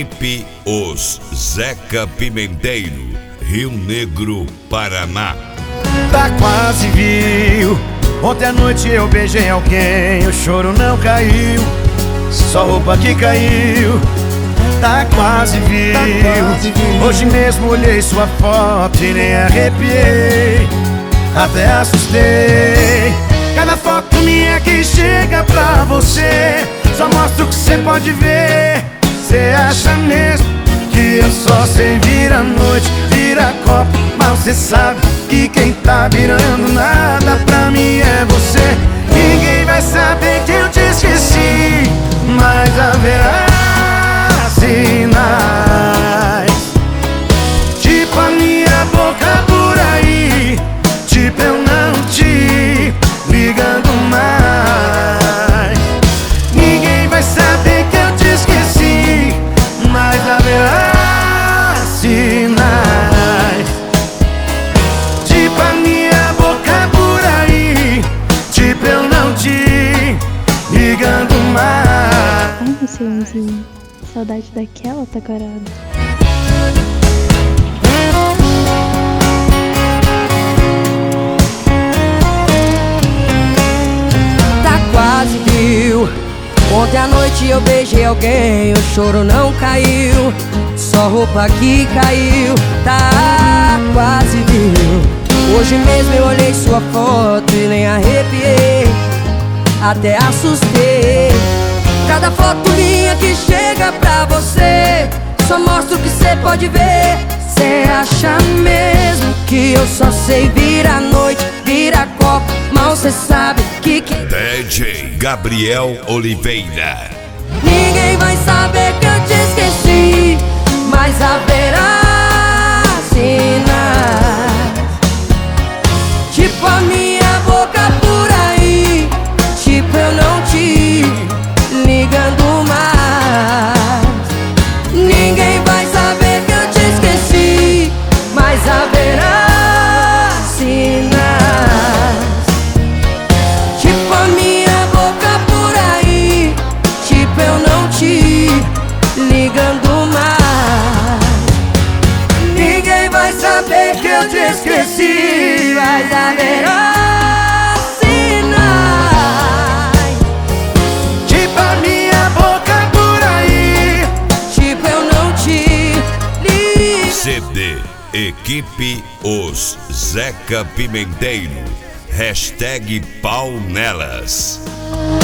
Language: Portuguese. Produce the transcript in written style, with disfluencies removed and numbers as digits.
Equipe Os Zeca Pimenteiro, Rio Negro, Paraná. Tá quase viu. Ontem à noite eu beijei alguém, o choro não caiu, só roupa que caiu. Tá quase viu. Hoje mesmo olhei sua foto e nem arrepiei, até assustei. Cada foto minha que chega pra você só mostra o que cê pode ver. Cê acha mesmo que eu só sei vir à noite, vira copo, mas cê sabe que quem tá virando nada pra mim é você. Ninguém vai saber que eu te esqueci, mas haverá sinais, tipo a minha boca por aí, tipo eu não te ligando mais. Ninguém vai saber que eu te esqueci, mas haverá sinais, tipo a minha boca por aí, tipo eu não te ligando mais. Ai, Senhorzinho, saudade daquela tacarada. Tá quase viu. Ontem à noite eu beijei alguém, o choro não caiu, só roupa que caiu. Tá quase viu. Hoje mesmo eu olhei sua foto e nem arrepiei, até assustei. Cada foto minha que chega pra você só mostra o que cê pode ver. Cê acha mesmo que eu só sei vir à noite, vira copo, mal cê sabe que DJ Gabriel Oliveira. ninguém vai saber que eu te esqueci, mas haverá sinais, tipo a minha boca por aí, tipo eu não te ligando mais. Ninguém vai saber que eu te esqueci, mas haverá sinais, tipo a minha boca por aí, tipo eu não te ligando mais. Ninguém vai saber que eu te esqueci, mas haverá sinais, Tipo a minha boca por aí, tipo eu não te ligo. CD Equipe Os Zeca Pimenteiro. Hashtag pau nelas.